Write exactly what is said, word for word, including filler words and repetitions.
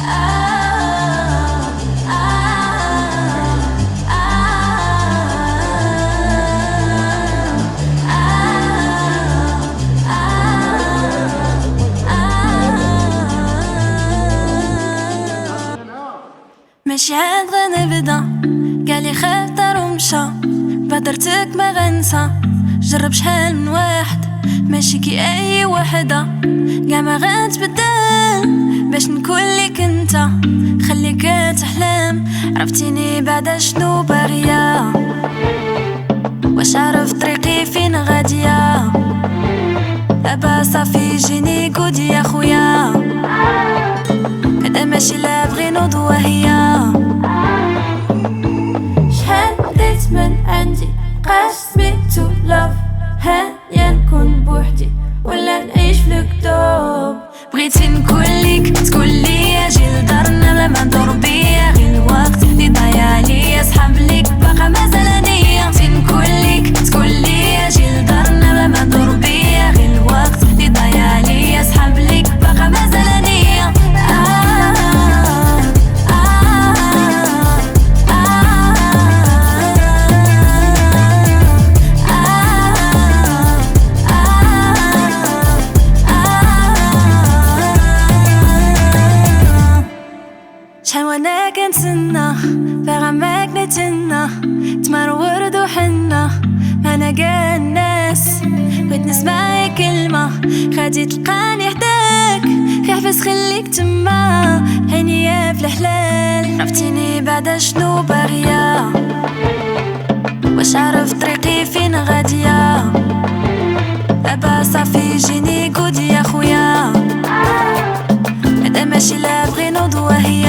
ماشي عاد غنبدا قالي خاطر ومشى بادرتك ما غنسى جرب شحال من واحد ماشي كي اي وحده كاع ما غتبدل باش نكون ليك انت خليك تحلم عرفتيني بعدا شنو باغيه واش عرف طريقي فين غاديه دابا صافي جيني قودي يا خويا هذا ماشي لا بغي نوض وهي شحال بديت من عندي بقاش سميتو لاف هانيا نكون بوحدي ولا نعيش في الكتوب بغيتي نكون ليك تقول لي اجي لدارنا بلا ما ندور بيا غير الوقت اللي ضايع عليا صحاب ليك باقا مازال نية بغيتي نكون ليك تقول لي اجي لدارنا بلا ما ندور بيا غير الوقت اللي ضايع عليا صحاب ليك باقا مازال نية شحال وانا كنتسنى باغا معاك نتهنى تمر ورد وحنة انا كاع الناس بغيت نسمع كلمة غادي تلقاني حداك غير حبس خليك تما عينيا في الحلال عرفتيني بعدا شنو باغيه واش عرف طريقي فين غاديه دابا صافي جيني قودي يا خويا هذا ماشي لا بغي نوض وهي